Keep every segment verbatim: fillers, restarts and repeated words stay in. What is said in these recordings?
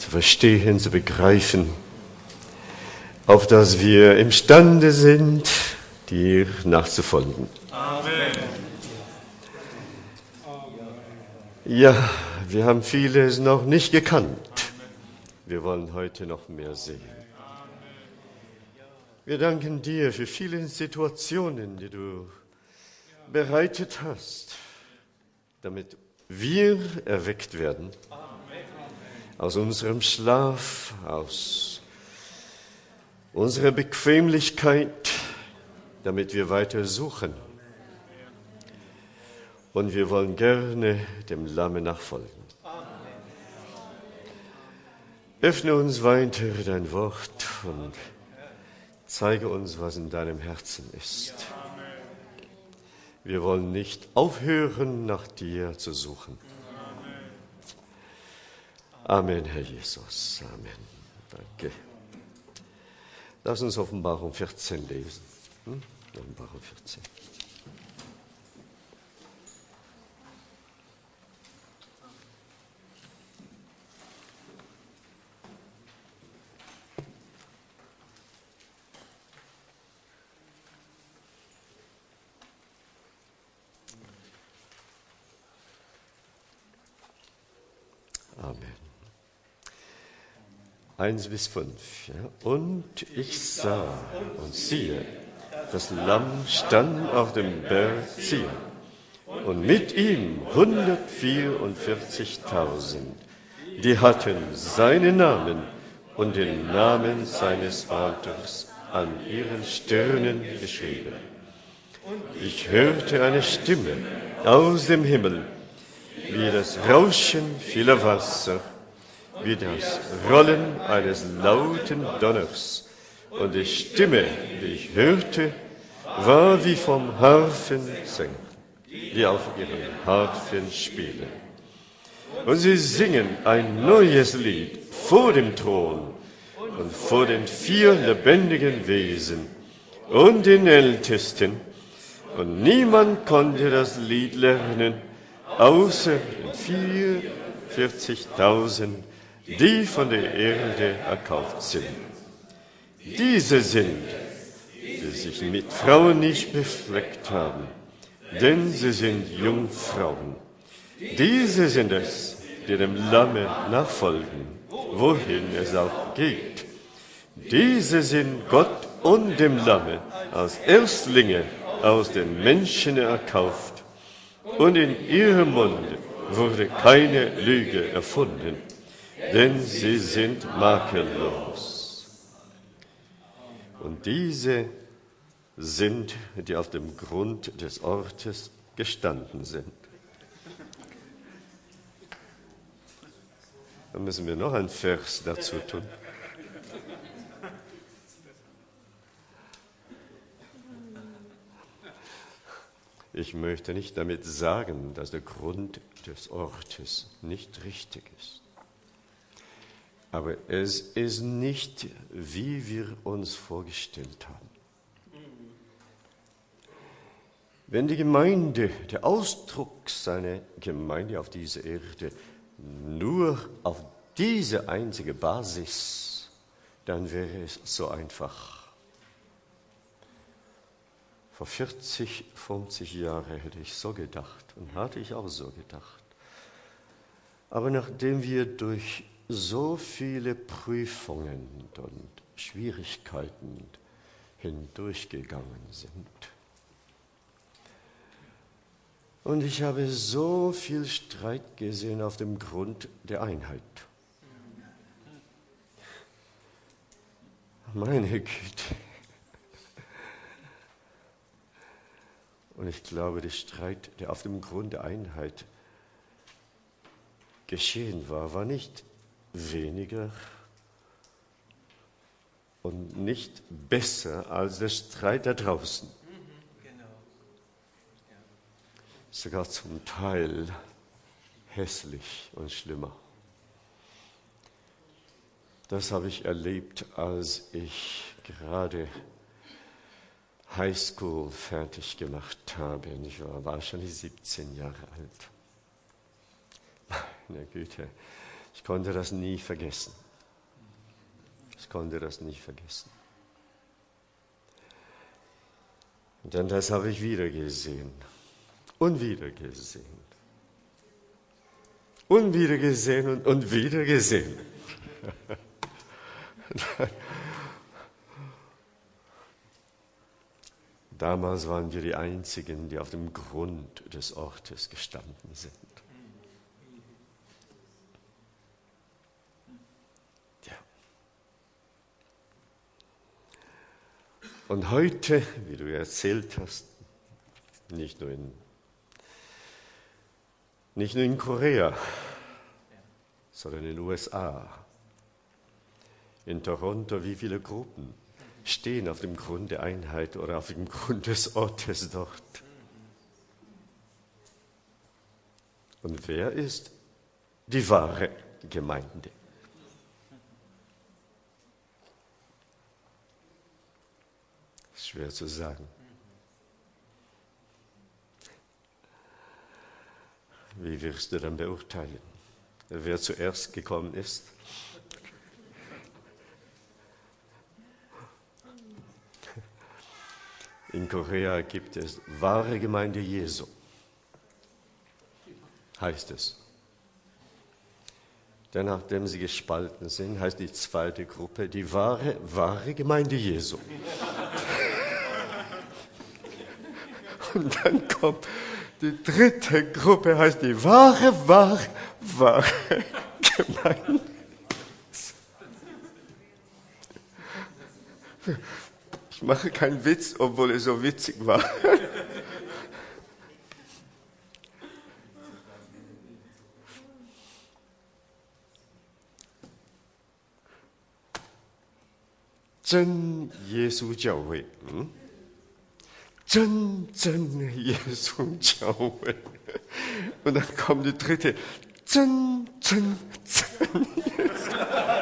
zu verstehen, zu begreifen, auf dass wir imstande sind, dir nachzufolgen. Amen. Ja, wir haben vieles noch nicht gekannt. Wir wollen heute noch mehr sehen. Wir danken dir für viele Situationen, die du bereitet hast, damit wir erweckt werden aus unserem Schlaf, aus unserer Bequemlichkeit, damit wir weiter suchen. Und wir wollen gerne dem Lamme nachfolgen. Öffne uns weiter dein Wort und zeige uns, was in deinem Herzen ist. Wir wollen nicht aufhören, nach dir zu suchen. Amen, Herr Jesus. Amen. Danke. Lass uns Offenbarung vierzehn lesen. Hm? Offenbarung vierzehn. Amen. Eins bis fünf. Ja. Und ich sah und siehe, das Lamm stand auf dem Berg Zion und mit ihm hundertvierundvierzigtausend, die hatten seinen Namen und den Namen seines Vaters an ihren Stirnen geschrieben. Ich hörte eine Stimme aus dem Himmel, wie das Rauschen vieler Wasser, wie das Rollen eines lauten Donners. Und die Stimme, die ich hörte, war wie vom Harfensänger, die auf ihren Harfen spielen. Und sie singen ein neues Lied vor dem Thron und vor den vier lebendigen Wesen und den Ältesten. Und niemand konnte das Lied lernen, außer den vierundvierzigtausend, die von der Erde erkauft sind. Diese sind, die sich mit Frauen nicht befleckt haben, denn sie sind Jungfrauen. Diese sind es, die dem Lamme nachfolgen, wohin es auch geht. Diese sind Gott und dem Lamme als Erstlinge aus den Menschen erkauft. Und in ihrem Munde wurde keine Lüge erfunden, denn sie sind makellos. Und diese sind, die auf dem Grund des Ortes gestanden sind. Dann müssen wir noch einen Vers dazu tun. Ich möchte nicht damit sagen, dass der Grund des Ortes nicht richtig ist. Aber es ist nicht, wie wir uns vorgestellt haben. Wenn die Gemeinde, der Ausdruck seiner Gemeinde auf dieser Erde nur auf diese einzige Basis, dann wäre es so einfach. Vor vierzig, fünfzig Jahren hätte ich so gedacht und hatte ich auch so gedacht. Aber nachdem wir durch so viele Prüfungen und Schwierigkeiten hindurchgegangen sind, und ich habe so viel Streit gesehen auf dem Grund der Einheit. Meine Güte. Und ich glaube, der Streit, der auf dem Grund der Einheit geschehen war, war nicht weniger und nicht besser als der Streit da draußen. Sogar zum Teil hässlich und schlimmer. Das habe ich erlebt, als ich gerade Highschool fertig gemacht habe. Ich war wahrscheinlich siebzehn Jahre alt. Meine Güte, Ich konnte das nie vergessen. Ich konnte das nie vergessen. Und dann das habe ich wieder gesehen und wieder gesehen und wieder gesehen und, und wieder gesehen. Damals waren wir die Einzigen, die auf dem Grund des Ortes gestanden sind. Ja. Und heute, wie du erzählt hast, nicht nur in, nicht nur in Korea, sondern in den U S A, in Toronto, wie viele Gruppen stehen auf dem Grund der Einheit oder auf dem Grund des Ortes dort. Und wer ist die wahre Gemeinde? Ist schwer zu sagen. Wie wirst du dann beurteilen, wer zuerst gekommen ist? In Korea gibt es wahre Gemeinde Jesu, heißt es. Denn nachdem sie gespalten sind, heißt die zweite Gruppe die wahre, wahre Gemeinde Jesu. Und dann kommt die dritte Gruppe, heißt die wahre, wahre, wahre Gemeinde. Ich mache keinen Witz, obwohl es so witzig war. Zhen Jesu Jiao Wei. Zhen, Zhen Jesu Jiao Wei. Und dann kommt die dritte. Zhen, Zhen, Zhen Jesu.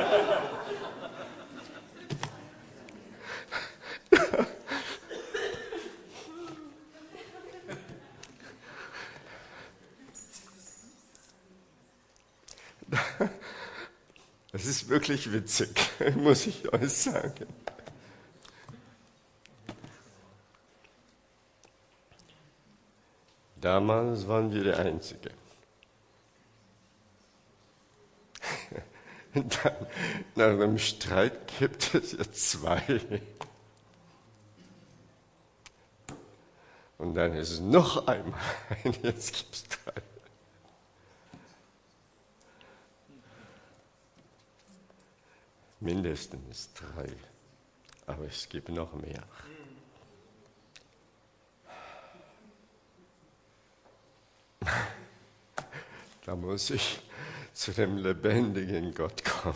Das ist wirklich witzig, muss ich euch sagen. Damals waren wir die Einzigen. Dann, nach einem Streit gibt es jetzt zwei. Und dann ist es noch einmal ein, jetzt gibt es drei. Mindestens drei, aber es gibt noch mehr. Da muss ich zu dem lebendigen Gott kommen.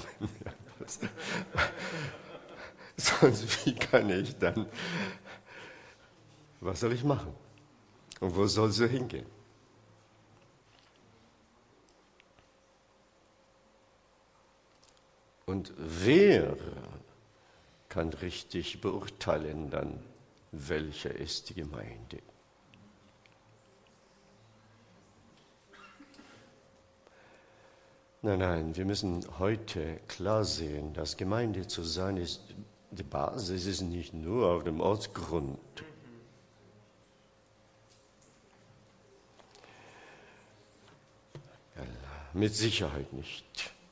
Sonst, wie kann ich dann, was soll ich machen? Und wo soll sie hingehen? Und wer kann richtig beurteilen dann, welche ist die Gemeinde? Nein, nein, wir müssen heute klar sehen, dass Gemeinde zu sein ist, die Basis ist nicht nur auf dem Ortsgrund. Ja, mit Sicherheit nicht.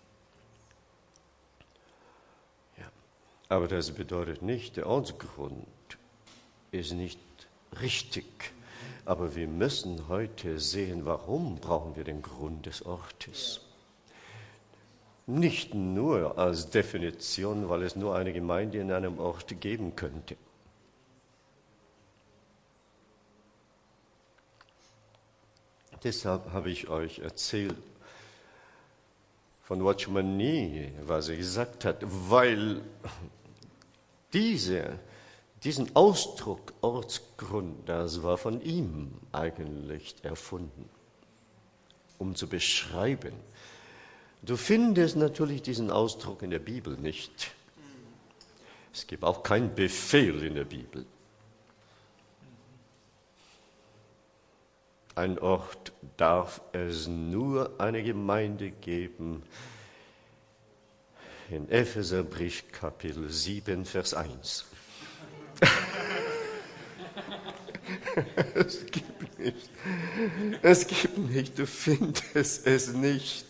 Ja, aber das bedeutet nicht, der Ortsgrund ist nicht richtig. Aber wir müssen heute sehen, warum brauchen wir den Grund des Ortes. Nicht nur als Definition, weil es nur eine Gemeinde in einem Ort geben könnte. Deshalb habe ich euch erzählt von Watchman Nee, was er gesagt hat, weil diese, diesen Ausdruck Ortsgrund, das war von ihm eigentlich erfunden, um zu beschreiben. Du findest natürlich diesen Ausdruck in der Bibel nicht. Es gibt auch keinen Befehl in der Bibel. Ein Ort darf es nur eine Gemeinde geben, in Epheserbrief Kapitel sieben, Vers eins. Es gibt nicht, es gibt nicht, du findest es nicht.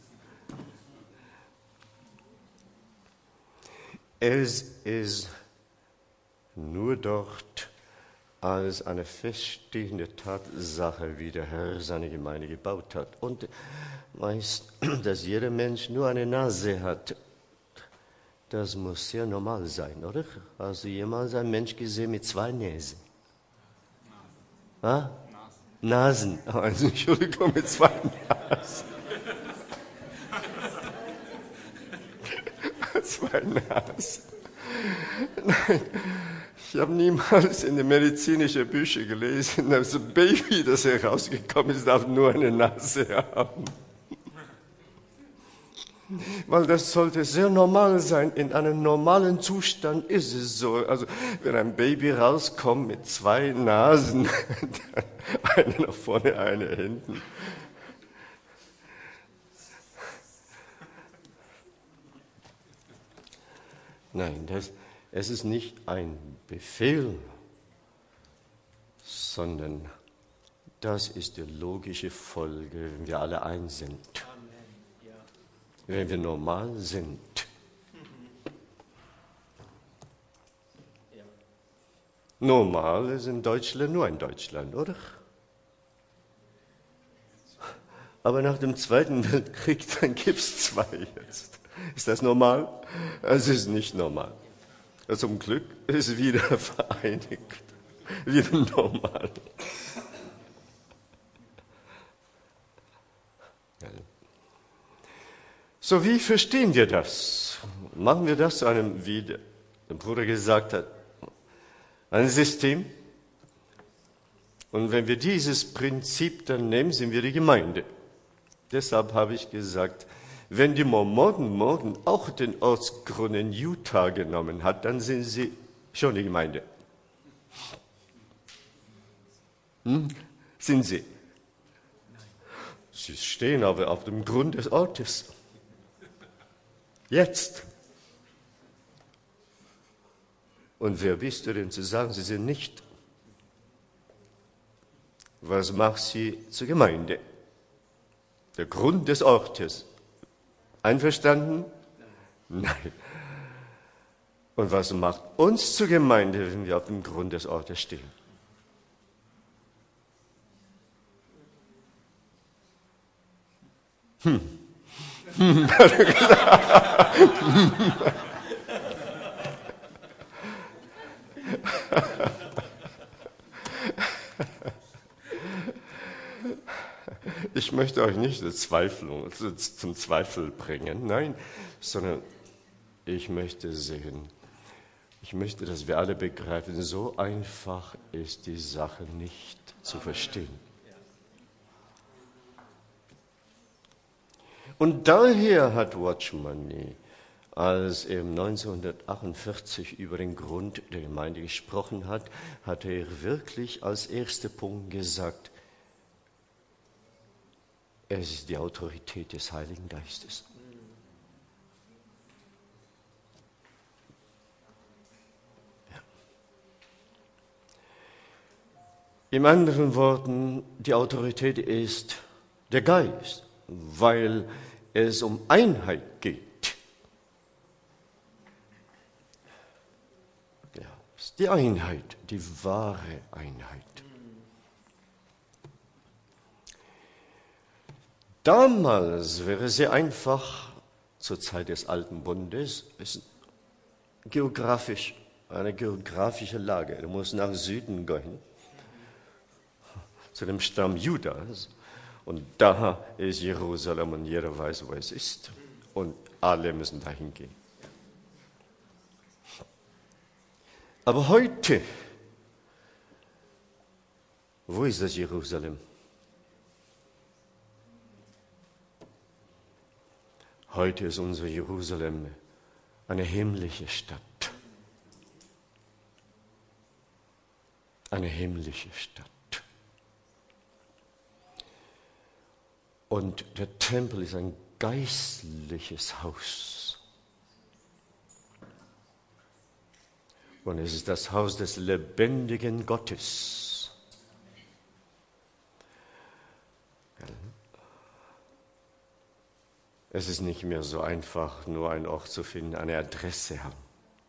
Es ist nur dort als eine feststehende Tatsache, wie der Herr seine Gemeinde gebaut hat. Und weißt, dass jeder Mensch nur eine Nase hat, das muss sehr normal sein, oder? Hast du jemals einen Mensch gesehen mit zwei Näsen? Ah? Nasen. Also, Entschuldigung, mit zwei Nasen. Zwei Nasen. Nein, ich habe niemals in den medizinischen Büchern gelesen, dass ein Baby, das herausgekommen ist, darf nur eine Nase haben. Weil das sollte sehr normal sein. In einem normalen Zustand ist es so. Also wenn ein Baby rauskommt mit zwei Nasen, eine nach vorne, eine hinten. Nein, das, es ist nicht ein Befehl, sondern das ist die logische Folge, wenn wir alle eins sind. Wenn wir normal sind. Normal ist in Deutschland nur in Deutschland, oder? Aber nach dem Zweiten Weltkrieg, dann gibt es zwei jetzt. Ist das normal? Es ist nicht normal. Zum Glück ist es wieder vereinigt, wieder normal. So, wie verstehen wir das? Machen wir das zu einem, wie der Bruder gesagt hat, ein System? Und wenn wir dieses Prinzip dann nehmen, sind wir die Gemeinde. Deshalb habe ich gesagt, wenn die Mormonen morgen auch den Ortsgrund in Utah genommen hat, dann sind sie schon die Gemeinde. Hm? Sind sie? Sie stehen aber auf dem Grund des Ortes. Jetzt. Und wer bist du denn zu sagen, sie sind nicht? Was macht sie zur Gemeinde? Der Grund des Ortes. Einverstanden? Nein. Und was macht uns zur Gemeinde, wenn wir auf dem Grund des Ortes stehen? Hm. Hm. Ich möchte euch nicht zum Zweifel bringen, nein, sondern ich möchte sehen, ich möchte, dass wir alle begreifen, so einfach ist die Sache nicht zu verstehen. Und daher hat Watchman, als er neunzehnhundertachtundvierzig über den Grund der Gemeinde gesprochen hat, hat er wirklich als erster Punkt gesagt, es ist die Autorität des Heiligen Geistes. Ja. Im anderen Worten, die Autorität ist der Geist, weil es um Einheit geht. Ja, es ist die Einheit, die wahre Einheit. Damals wäre es sehr einfach, zur Zeit des Alten Bundes, ist geografisch, eine geografische Lage. Du musst nach Süden gehen, zu dem Stamm Judas. Und da ist Jerusalem und jeder weiß, wo es ist. Und alle müssen dahin gehen. Aber heute, wo ist das Jerusalem? Heute ist unser Jerusalem eine himmlische Stadt. Eine himmlische Stadt. Und der Tempel ist ein geistliches Haus. Und es ist das Haus des lebendigen Gottes. Es ist nicht mehr so einfach, nur einen Ort zu finden, eine Adresse haben.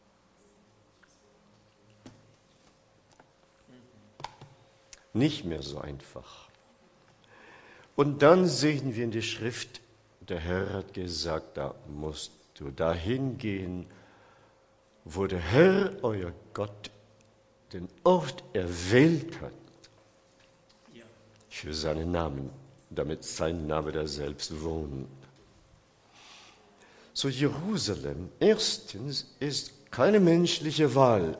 Nicht mehr so einfach. Und dann sehen wir in der Schrift, der Herr hat gesagt, da musst du dahin gehen, wo der Herr, euer Gott, den Ort erwählt hat für seinen Namen, damit sein Name da selbst wohnt. So, Jerusalem, erstens, ist keine menschliche Wahl.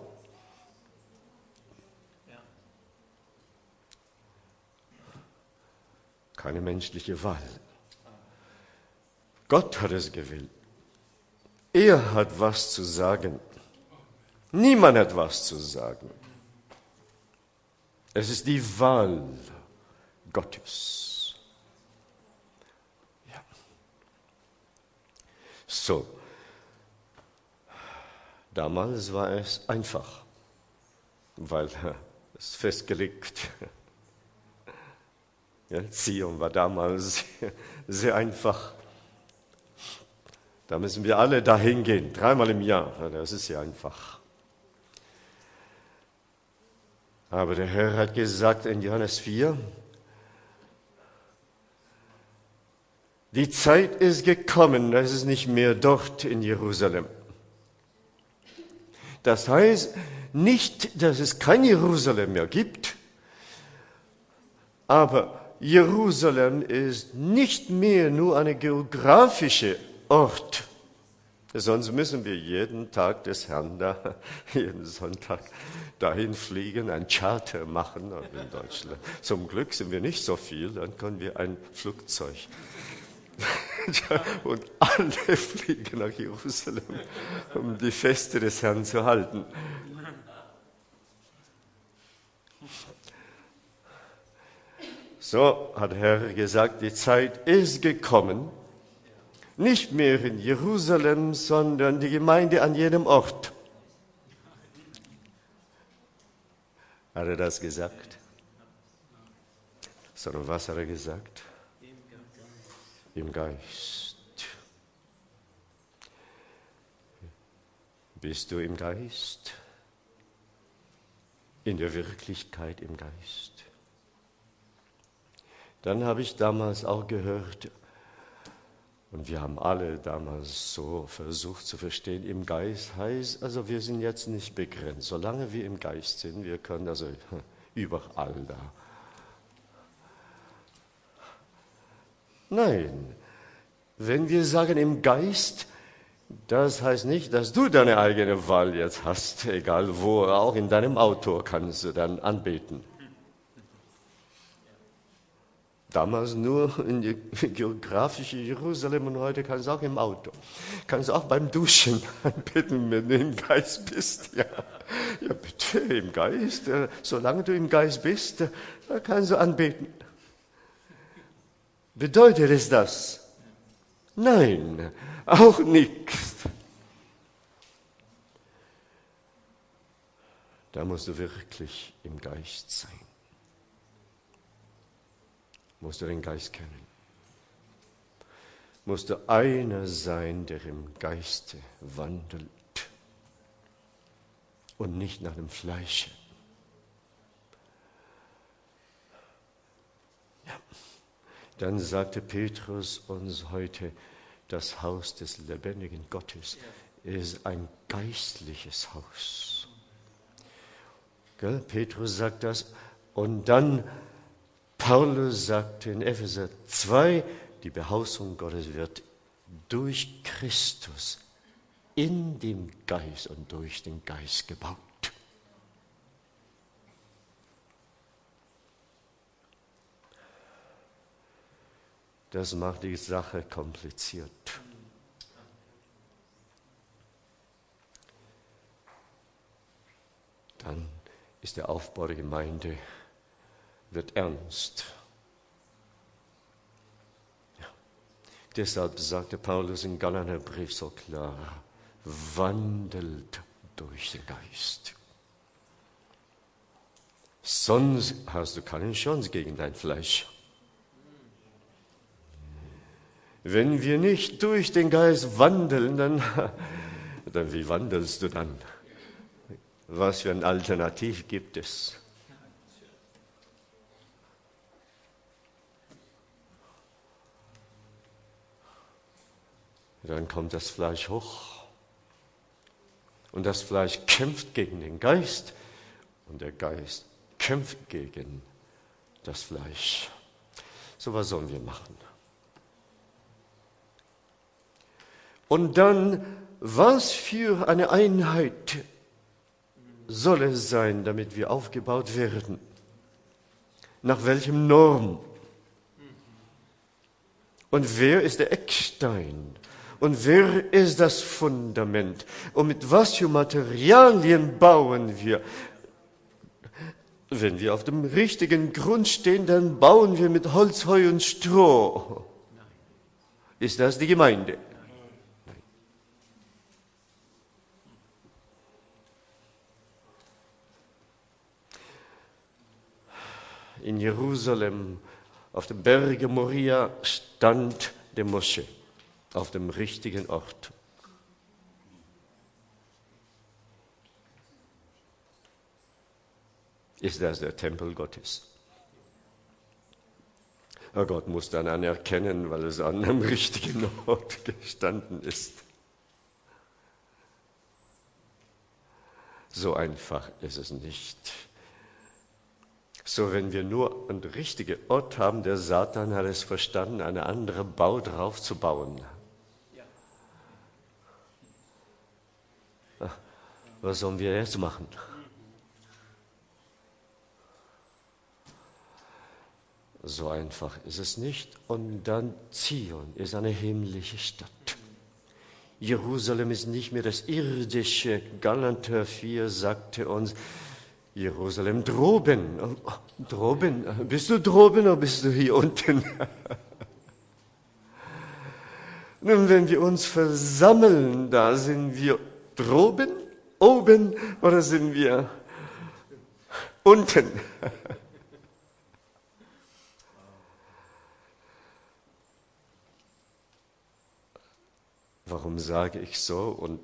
Keine menschliche Wahl. Gott hat es gewählt. Er hat was zu sagen. Niemand hat was zu sagen. Es ist die Wahl Gottes. Ja. So. Damals war es einfach, weil es festgelegt. Ja, Zion war damals sehr, sehr einfach. Da müssen wir alle dahin gehen, dreimal im Jahr. Das ist ja einfach. Aber der Herr hat gesagt in Johannes vier, die Zeit ist gekommen, das ist nicht mehr dort in Jerusalem. Das heißt nicht, dass es kein Jerusalem mehr gibt, aber Jerusalem ist nicht mehr nur eine geografische Ort. Sonst müssen wir jeden Tag des Herrn da, jeden Sonntag dahin fliegen, ein Charter machen in Deutschland. Zum Glück sind wir nicht so viel, dann können wir ein Flugzeug. Und alle fliegen nach Jerusalem, um die Feste des Herrn zu halten. So hat der Herr gesagt, die Zeit ist gekommen, nicht mehr in Jerusalem, sondern die Gemeinde an jedem Ort. Hat er das gesagt? Sondern was hat er gesagt? Im Geist. Bist du im Geist? In der Wirklichkeit im Geist? Dann habe ich damals auch gehört, und wir haben alle damals so versucht zu verstehen, im Geist heißt, also wir sind jetzt nicht begrenzt. Solange wir im Geist sind, wir können also überall da. Nein, wenn wir sagen im Geist, das heißt nicht, dass du deine eigene Wahl jetzt hast, egal wo, auch in deinem Auto kannst du dann anbeten. Damals nur in die geografische Jerusalem und heute kannst du auch im Auto. Kannst du auch beim Duschen anbeten, wenn du im Geist bist. Ja, ja bitte, im Geist. Solange du im Geist bist, da kannst du anbeten. Bedeutet es das? Nein, auch nicht. Da musst du wirklich im Geist sein. Musst du den Geist kennen. Musst du einer sein, der im Geiste wandelt und nicht nach dem Fleische. Ja. Dann sagte Petrus uns heute, das Haus des lebendigen Gottes ist ein geistliches Haus. Gell? Petrus sagt das und dann Paulus sagte in Epheser zwei, die Behausung Gottes wird durch Christus in dem Geist und durch den Geist gebaut. Das macht die Sache kompliziert. Dann ist der Aufbau der Gemeinde wird ernst. Ja. Deshalb sagte Paulus im Galaterbrief so klar, wandelt durch den Geist. Sonst hast du keine Chance gegen dein Fleisch. Wenn wir nicht durch den Geist wandeln, dann, dann wie wandelst du dann? Was für eine Alternative gibt es? Dann kommt das Fleisch hoch. Und das Fleisch kämpft gegen den Geist. Und der Geist kämpft gegen das Fleisch. So, was sollen wir machen? Und dann, was für eine Einheit soll es sein, damit wir aufgebaut werden? Nach welchem Norm? Und wer ist der Eckstein? Und wer ist das Fundament? Und mit was für Materialien bauen wir? Wenn wir auf dem richtigen Grund stehen, dann bauen wir mit Holz, Heu und Stroh. Ist das die Gemeinde? Nein. In Jerusalem, auf dem Berge Moria, stand der Moschee auf dem richtigen Ort. Ist das der Tempel Gottes? Oh, Gott muss dann anerkennen, weil es an dem richtigen Ort gestanden ist. So einfach ist es nicht. So, wenn wir nur einen richtigen Ort haben, der Satan hat es verstanden, eine andere Bau drauf zu bauen. Ach, was sollen wir jetzt machen? So einfach ist es nicht. Und dann Zion ist eine himmlische Stadt. Jerusalem ist nicht mehr das irdische. Galater vier sagte uns, Jerusalem droben. Oh, droben. Bist du droben oder bist du hier unten? Nun, wenn wir uns versammeln, da sind wir droben, oben oder sind wir unten? Warum sage ich so? Und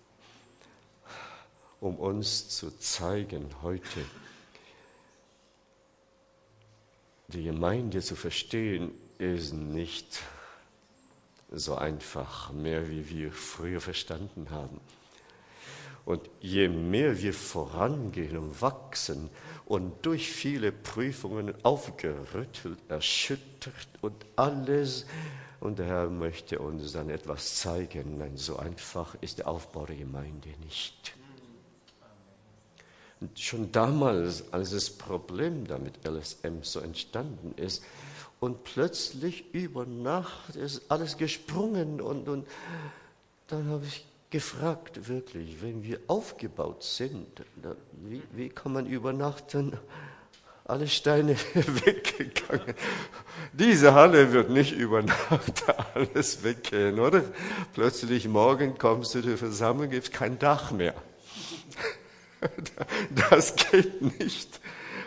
um uns zu zeigen heute, die Gemeinde zu verstehen, ist nicht so einfach mehr, wie wir früher verstanden haben. Und je mehr wir vorangehen und wachsen und durch viele Prüfungen aufgerüttelt, erschüttert und alles, und der Herr möchte uns dann etwas zeigen. Nein, so einfach ist der Aufbau der Gemeinde nicht. Und schon damals, als das Problem da mit L S M so entstanden ist, und plötzlich über Nacht ist alles gesprungen, und, und dann habe ich gefragt, wirklich, wenn wir aufgebaut sind, wie, wie kann man über Nacht dann alle Steine weggegangen? Diese Halle wird nicht über Nacht alles weggehen, oder? Plötzlich morgen kommst du zur Versammlung, gibt es kein Dach mehr. Das geht nicht.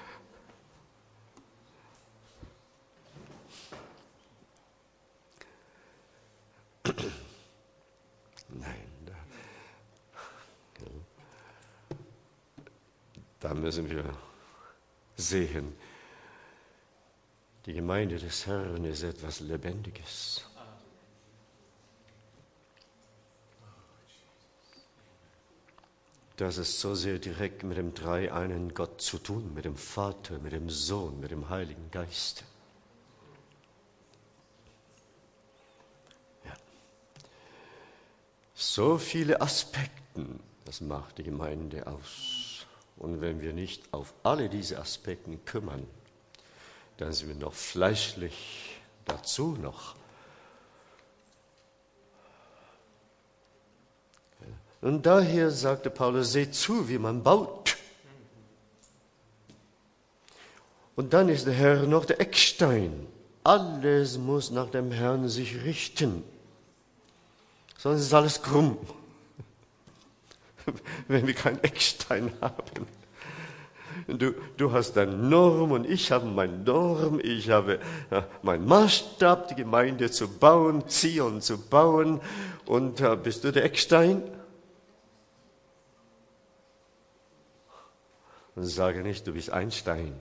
Nein, da, da müssen wir sehen, die Gemeinde des Herrn ist etwas Lebendiges. Das ist so sehr direkt mit dem dreieinen Gott zu tun, mit dem Vater, mit dem Sohn, mit dem Heiligen Geist. Ja. So viele Aspekte, das macht die Gemeinde aus. Und wenn wir nicht auf alle diese Aspekte kümmern, dann sind wir noch fleischlich dazu noch. Und daher sagte Paulus, seht zu, wie man baut. Und dann ist der Herr noch der Eckstein. Alles muss nach dem Herrn sich richten. Sonst ist alles krumm. Wenn wir keinen Eckstein haben. Du, du hast deine Norm und ich habe meine Norm. Ich habe äh, meinen Maßstab, die Gemeinde zu bauen, Zion zu bauen. Und äh, bist du der Eckstein? Und sage nicht, du bist Einstein.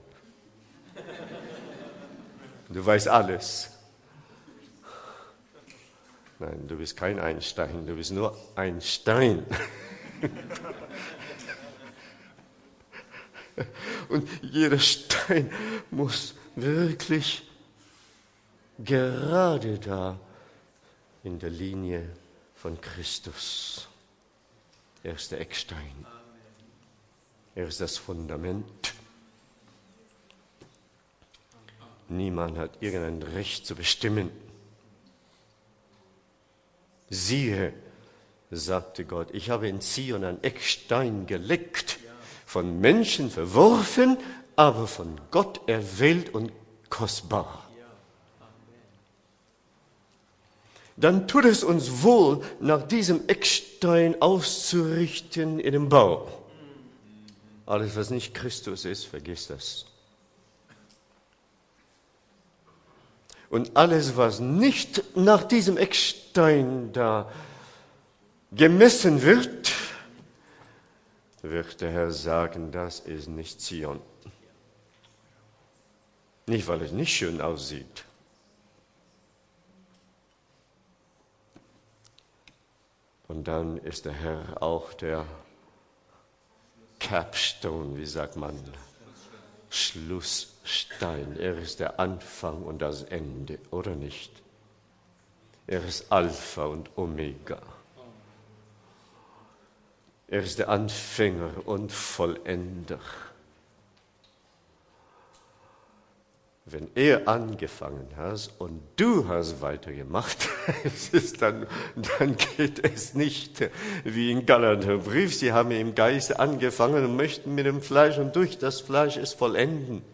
Du weißt alles. Nein, du bist kein Einstein, du bist nur ein Stein. Und jeder Stein muss wirklich gerade da in der Linie von Christus. Er ist der Eckstein. Er ist das Fundament. Niemand hat irgendein Recht zu bestimmen. Siehe, sagte Gott, ich habe in Zion einen Eckstein gelegt, von Menschen verworfen, aber von Gott erwählt und kostbar. Dann tut es uns wohl, nach diesem Eckstein auszurichten in dem Bau. Alles, was nicht Christus ist, vergiss das. Und alles, was nicht nach diesem Eckstein da gemessen wird, wird der Herr sagen, das ist nicht Zion. Nicht, weil es nicht schön aussieht. Und dann ist der Herr auch der Capstone, wie sagt man, Schlussstein. Er ist der Anfang und das Ende, oder nicht? Er ist Alpha und Omega. Er ist der Anfänger und Vollender. Wenn er angefangen hat und du hast weitergemacht, dann, dann geht es nicht wie in Galaterbrief. Sie haben im Geiste angefangen und möchten mit dem Fleisch und durch das Fleisch es vollenden.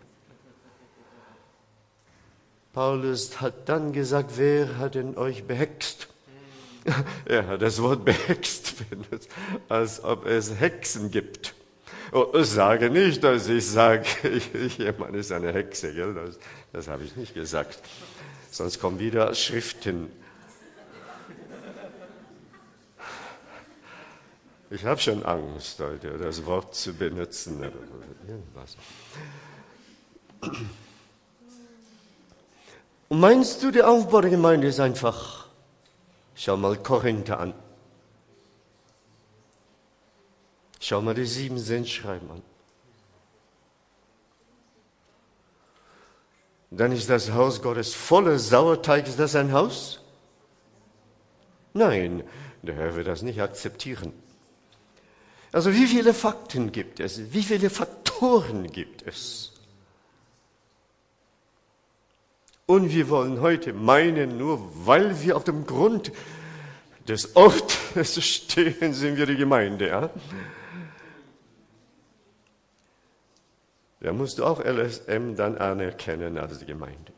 Paulus hat dann gesagt, wer hat denn euch behext? Er hat das Wort behext benutzt, als ob es Hexen gibt. Und ich sage nicht, dass ich sage, jemand ist eine Hexe, gell? Das, das habe ich nicht gesagt. Sonst kommen wieder Schriften. Ich habe schon Angst, heute das Wort zu benutzen. Oder irgendwas. Und meinst du, der Aufbau der Gemeinde ist einfach? Schau mal Korinther an. Schau mal die sieben Sendschreiben an. Dann ist das Haus Gottes voller Sauerteig. Ist das ein Haus? Nein, der Herr wird das nicht akzeptieren. Also wie viele Fakten gibt es? Wie viele Faktoren gibt es? Und wir wollen heute meinen, nur weil wir auf dem Grund des Ortes stehen, sind wir die Gemeinde. Ja? Da musst du auch L S M dann anerkennen als die Gemeinde.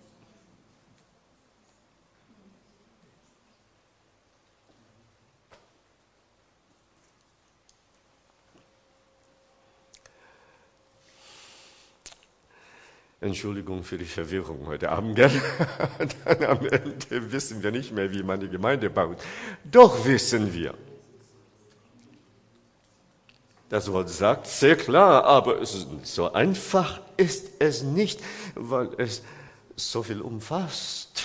Entschuldigung für die Verwirrung heute Abend, gell? Dann am Ende wissen wir nicht mehr, wie man die Gemeinde baut. Doch wissen wir. Das Wort sagt sehr klar, aber es ist so einfach ist es nicht, weil es so viel umfasst.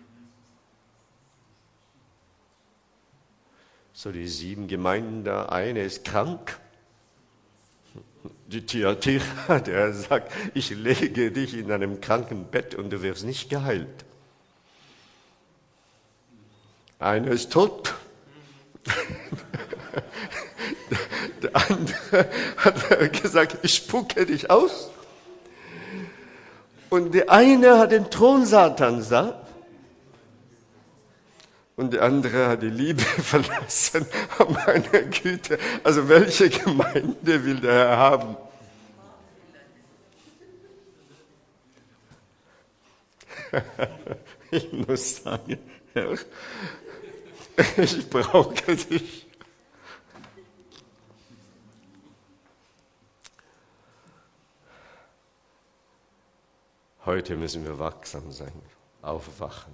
So die sieben Gemeinden da, eine ist krank. Die Thyatira, der sagt, ich lege dich in einem Krankenbett und du wirst nicht geheilt. Einer ist tot. Der andere hat gesagt, ich spucke dich aus. Und der eine hat den Thron Satans da. Und der andere hat die Liebe verlassen. Meine Güte, also welche Gemeinde will der Herr haben? Ich muss sagen, Herr, ich brauche dich. Heute müssen wir wachsam sein, aufwachen.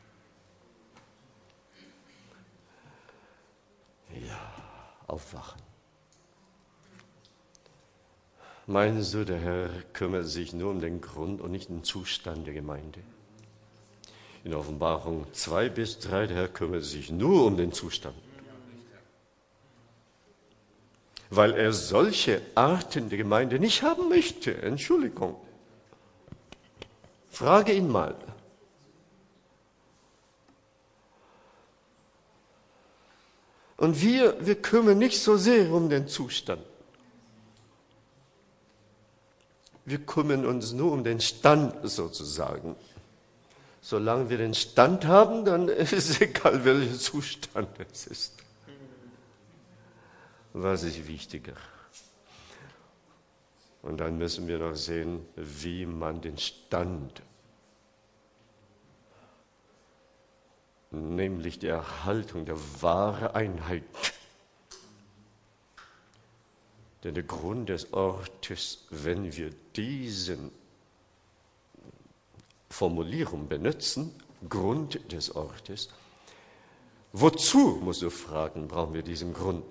Ja, aufwachen. Meinst du, der Herr kümmert sich nur um den Grund und nicht den Zustand der Gemeinde? In Offenbarung zwei bis drei, der Herr kümmert sich nur um den Zustand. Weil er solche Arten der Gemeinde nicht haben möchte. Entschuldigung. Frage ihn mal. Und wir, wir kümmern nicht so sehr um den Zustand. Wir kümmern uns nur um den Stand sozusagen. Solange wir den Stand haben, dann ist es egal, welcher Zustand es ist. Was ist wichtiger? Und dann müssen wir noch sehen, wie man den Stand, nämlich die Erhaltung der wahren Einheit, denn der Grund des Ortes, wenn wir diesen Formulierung benutzen, Grund des Ortes, wozu, musst du fragen, brauchen wir diesen Grund?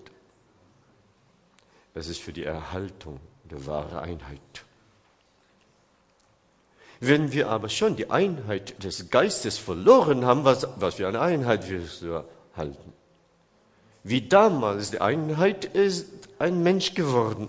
Es ist für die Erhaltung der wahren Einheit. Wenn wir aber schon die Einheit des Geistes verloren haben, was, was für eine Einheit wirst du erhalten? Wie damals die Einheit ist ein Mensch geworden.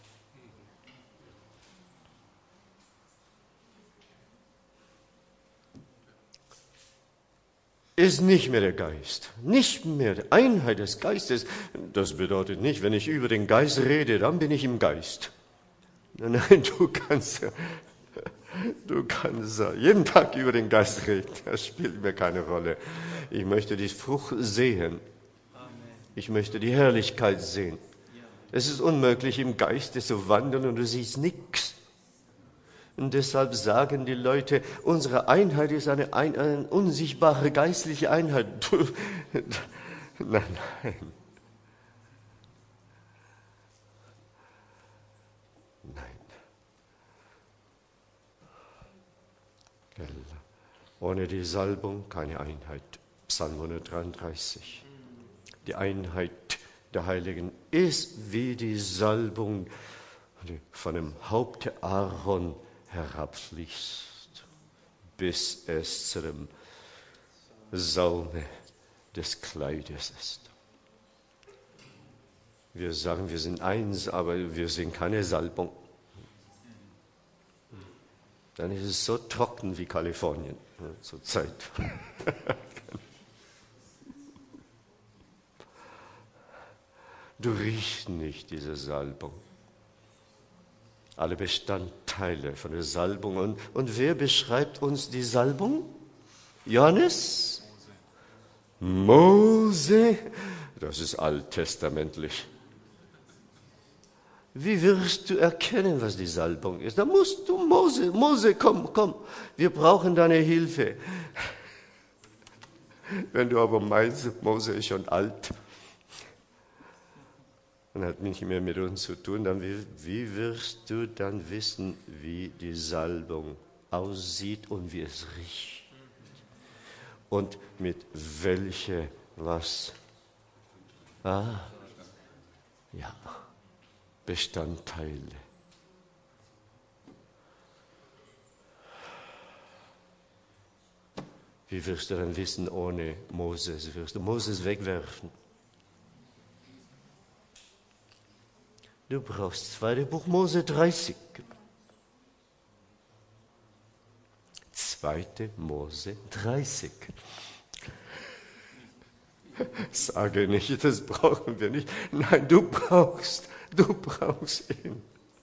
Ist nicht mehr der Geist, nicht mehr die Einheit des Geistes. Das bedeutet nicht, wenn ich über den Geist rede, dann bin ich im Geist. Nein, du kannst, du kannst jeden Tag über den Geist reden, das spielt mir keine Rolle. Ich möchte die Frucht sehen, ich möchte die Herrlichkeit sehen. Es ist unmöglich, im Geiste zu wandeln und du siehst nichts. Und deshalb sagen die Leute, unsere Einheit ist eine, ein, eine unsichtbare geistliche Einheit. Nein, nein. Nein. Ohne die Salbung keine Einheit. Psalm hundertdreiunddreißig. Die Einheit der Heiligen ist wie die Salbung, die von dem Haupt Aaron herabfließt, bis es zu dem Saume des Kleides ist. Wir sagen, wir sind eins, aber wir sind keine Salbung. Dann ist es so trocken wie Kalifornien zur Zeit. Du riechst nicht diese Salbung. Alle Bestandteile von der Salbung. Und, und wer beschreibt uns die Salbung? Johannes? Mose? Das ist alttestamentlich. Wie wirst du erkennen, was die Salbung ist? Da musst du Mose, Mose, komm, komm, wir brauchen deine Hilfe. Wenn du aber meinst, Mose ist schon alt und hat nicht mehr mit uns zu tun, dann wie, wie wirst du dann wissen, wie die Salbung aussieht und wie es riecht? Und mit welche, was? Ah, ja, Bestandteile. Wie wirst du dann wissen, ohne Moses? Wirst du Moses wegwerfen? Du brauchst zweite Buch Mose dreißig. zweite Mose dreißig. Sage nicht, das brauchen wir nicht. Nein, du brauchst, du brauchst ihn.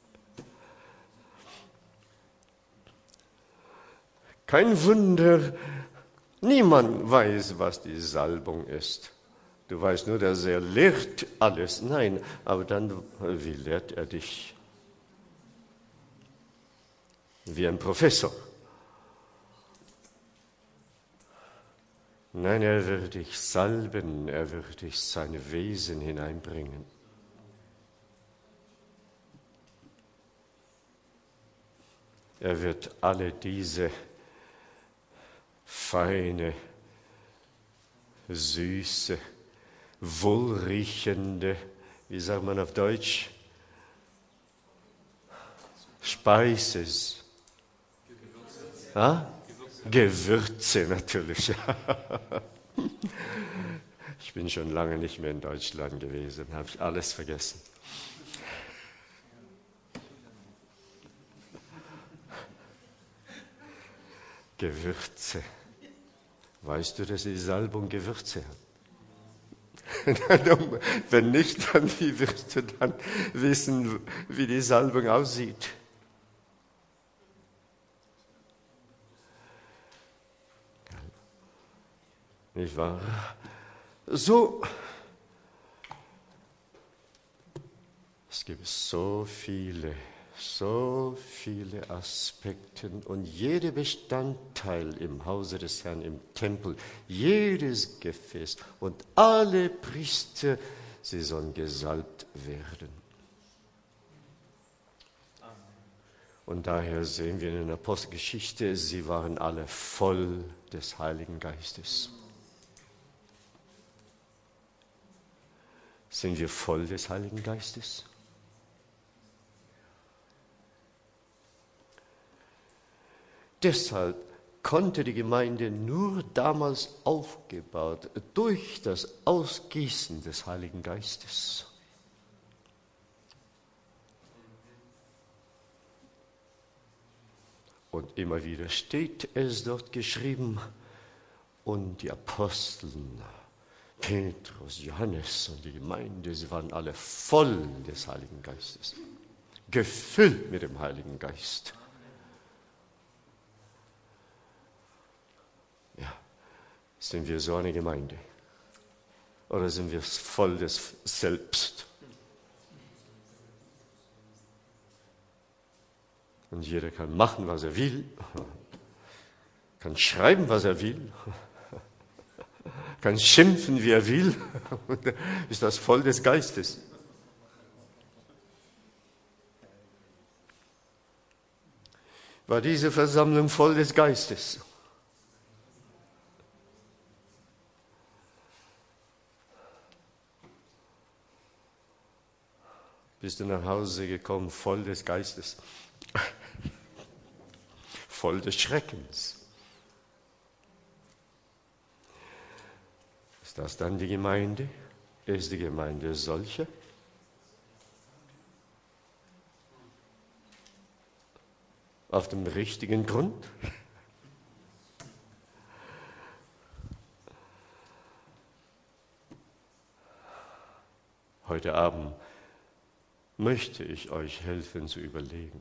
Kein Wunder, niemand weiß, was die Salbung ist. Du weißt nur, dass er lehrt alles. Nein, aber dann, wie lehrt er dich? Wie ein Professor. Nein, er wird dich salben, er wird dich sein Wesen hineinbringen. er wird alle diese feine, süße, wohlriechende, wie sagt man auf Deutsch, Speises, Gewürze, ah? Gewürze natürlich. Ich bin schon lange nicht mehr in Deutschland gewesen, habe ich alles vergessen. Gewürze. Weißt du, dass die Salbung Gewürze hat? Wenn nicht, dann wie wirst du dann wissen, wie die Salbung aussieht? Nicht wahr? So, es gibt so viele, so viele Aspekte und jeder Bestandteil im Hause des Herrn, im Tempel, jedes Gefäß und alle Priester, sie sollen gesalbt werden. Und daher sehen wir in der Apostelgeschichte, sie waren alle voll des Heiligen Geistes. Sind wir voll des Heiligen Geistes? Deshalb konnte die Gemeinde nur damals aufgebaut durch das Ausgießen des Heiligen Geistes. Und immer wieder steht es dort geschrieben, und die Apostel, Petrus, Johannes und die Gemeinde, sie waren alle voll des Heiligen Geistes, gefüllt mit dem Heiligen Geist. Ja, sind wir so eine Gemeinde? Oder sind wir voll des Selbst? Und jeder kann machen, was er will, kann schreiben, was er will, kann schimpfen, wie er will. Ist das voll des Geistes? War diese Versammlung voll des Geistes? Bist du nach Hause gekommen voll des Geistes? Voll des Schreckens? Ist das dann die Gemeinde? Ist die Gemeinde solche? Auf dem richtigen Grund? Heute Abend möchte ich euch helfen zu überlegen.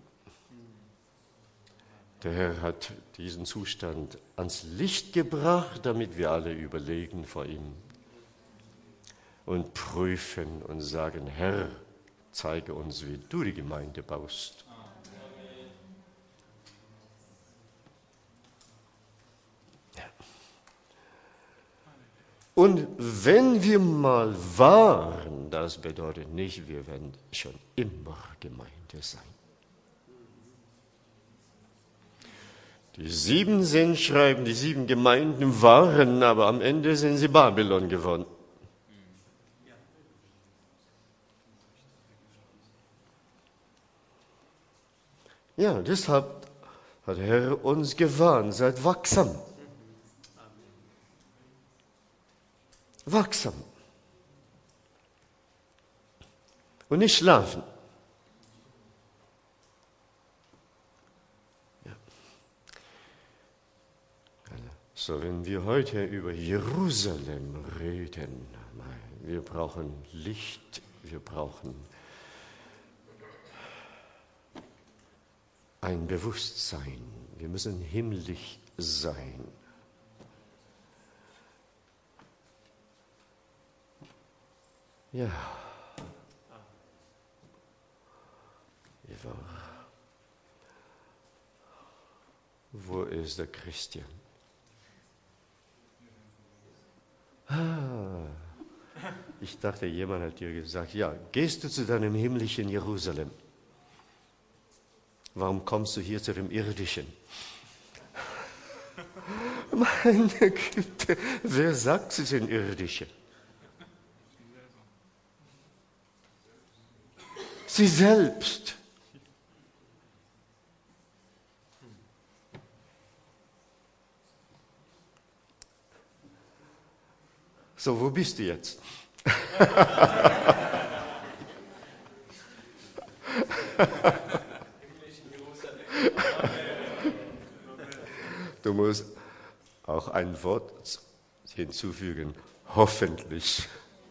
Der Herr hat diesen Zustand ans Licht gebracht, damit wir alle überlegen vor ihm und prüfen und sagen, Herr, zeige uns, wie du die Gemeinde baust. Ja. Und wenn wir mal waren, das bedeutet nicht, wir werden schon immer Gemeinde sein. Die sieben Sendschreiben, die sieben Gemeinden waren, aber am Ende sind sie Babylon geworden. Ja, deshalb hat der Herr uns gewarnt, seid wachsam. Wachsam. Und nicht schlafen. So, wenn wir heute über Jerusalem reden, wir brauchen Licht, wir brauchen ein Bewusstsein, wir müssen himmlisch sein. Ja, wo ist der Christian? Ah, ich dachte, jemand hat dir gesagt, ja, gehst du zu deinem himmlischen Jerusalem? warum kommst du hier zu dem Irdischen? Meine Güte, wer sagt, sie sind Irdische? Sie selbst. So, wo bist du jetzt? Du musst auch ein Wort hinzufügen, hoffentlich.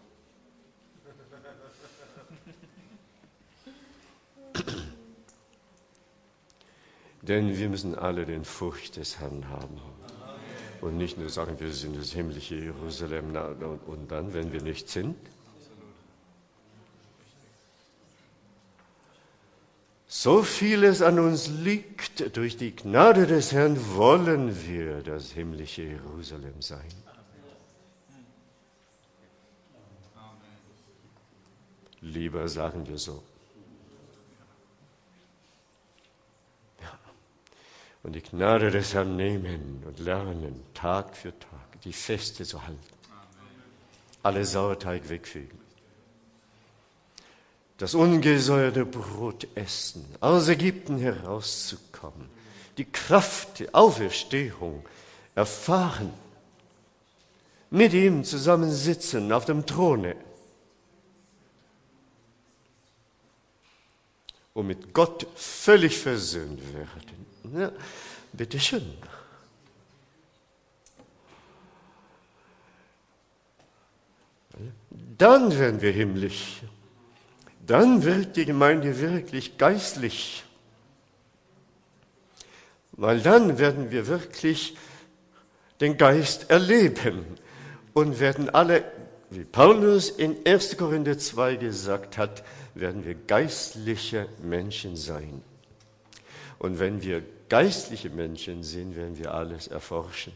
Denn wir müssen alle den Furcht des Herrn haben. Und nicht nur sagen, wir sind das himmlische Jerusalem und dann, wenn wir nicht sind. So vieles an uns liegt, durch die Gnade des Herrn wollen wir das himmlische Jerusalem sein. Lieber sagen wir so. Ja. Und die Gnade des Herrn nehmen und lernen, Tag für Tag, die Feste zu halten. Alle Sauerteig wegfegen. Das ungesäuerte Brot essen, aus Ägypten herauszukommen, die Kraft der Auferstehung erfahren, mit ihm zusammensitzen auf dem Throne und mit Gott völlig versöhnt werden. Ja, bitteschön. Dann werden wir himmlisch. Dann wird die Gemeinde wirklich geistlich. Weil dann werden wir wirklich den Geist erleben und werden alle, wie Paulus in erster Korinther zwei gesagt hat, werden wir geistliche Menschen sein. Und wenn wir geistliche Menschen sind, werden wir alles erforschen.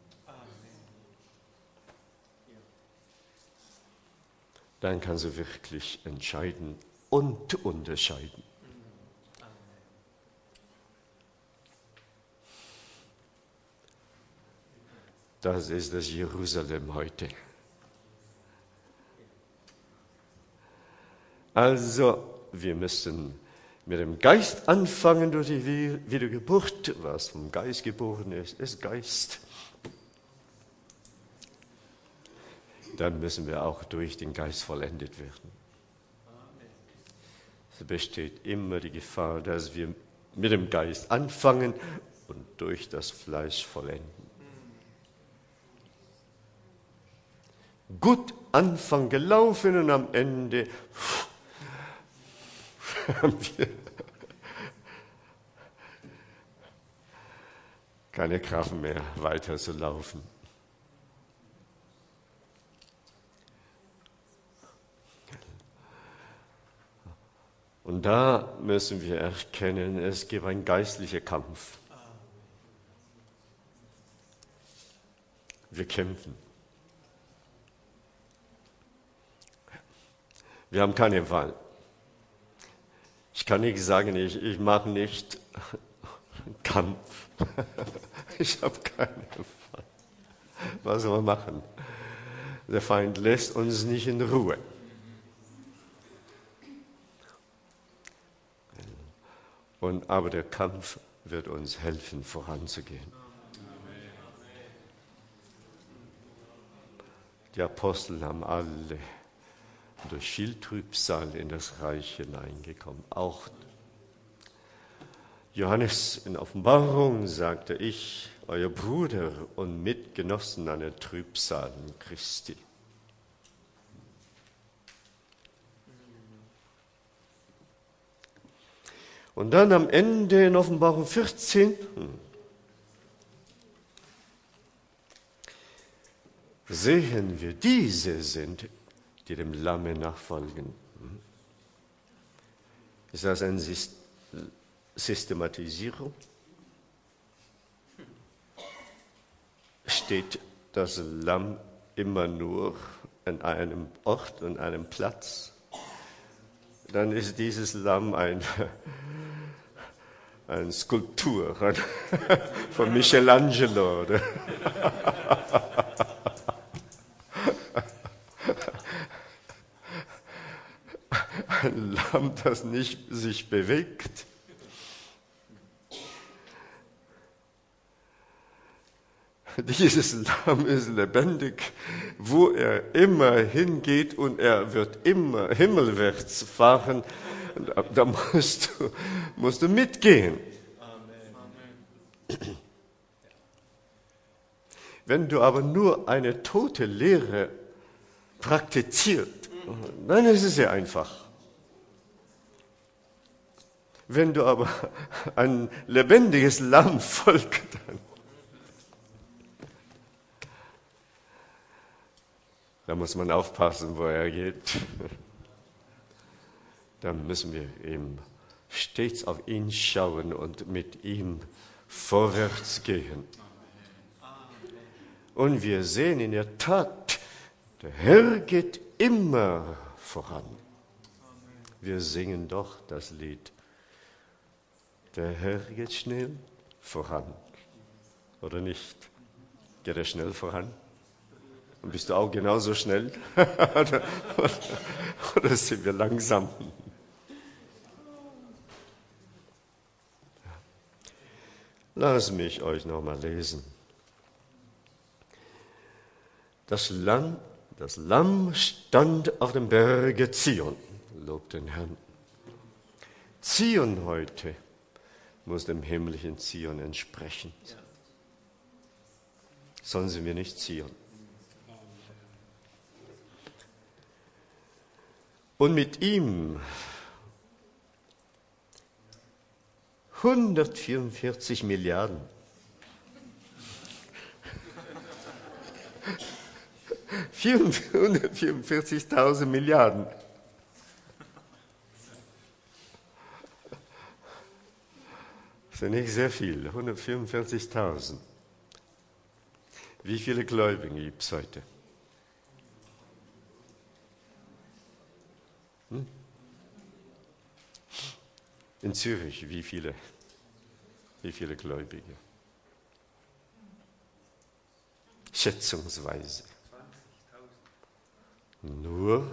Dann kannst du wirklich entscheiden und unterscheiden. Das ist das Jerusalem heute. Also, wir müssen mit dem Geist anfangen durch die Wiedergeburt. Was vom Geist geboren ist, ist Geist. Dann müssen wir auch durch den Geist vollendet werden. Es besteht immer die Gefahr, dass wir mit dem Geist anfangen und durch das Fleisch vollenden. Gut Anfang gelaufen und am Ende haben wir keine Kraft mehr, weiter zu laufen. Und da müssen wir erkennen, es gibt einen geistlichen Kampf. Wir kämpfen. Wir haben keine Wahl. Ich kann nicht sagen, ich, ich mache nicht Kampf. Ich habe keine Wahl. Was soll man machen? Der Feind lässt uns nicht in Ruhe. Und, aber der Kampf wird uns helfen, voranzugehen. Die Apostel haben alle durch viel Trübsal in das Reich hineingekommen. Auch Johannes in Offenbarung sagte, ich, euer Bruder und Mitgenossen an der Trübsal Christi. Und dann am Ende in Offenbarung vierzehn sehen wir, diese sind, die dem Lamme nachfolgen. Ist das eine Systematisierung? Steht das Lamm immer nur an einem Ort und einem Platz? Dann ist dieses Lamm ein eine Skulptur von Michelangelo. Oder? Ein Lamm, das nicht sich bewegt. Dieses Lamm ist lebendig, wo er immer hingeht und er wird immer himmelwärts fahren. Da, da musst, du, musst du mitgehen. Amen. Wenn du aber nur eine tote Lehre praktizierst, dann ist es sehr einfach. Wenn du aber ein lebendiges Lamm folgst, dann Da muss man aufpassen, wo er geht. Da müssen wir eben stets auf ihn schauen und mit ihm vorwärts gehen. Und wir sehen in der Tat, der Herr geht immer voran. Wir singen doch das Lied. Der Herr geht schnell voran. Oder nicht? Geht er schnell voran? Und bist du auch genauso schnell? oder, oder sind wir langsam? Lass mich euch nochmal lesen. Das Lamm, das Lamm stand auf dem Berge Zion. Lob den Herrn. Zion heute muss dem himmlischen Zion entsprechen. Sonst sind wir nicht Zion. Und mit ihm hundertvierundvierzig Milliarden. hundertvierundvierzigtausend Milliarden. Das ist nicht sehr viel, hundertvierundvierzigtausend. Wie viele Gläubige gibt es heute? Hm? In Zürich, wie viele? Wie viele Gläubige? Schätzungsweise. Nur?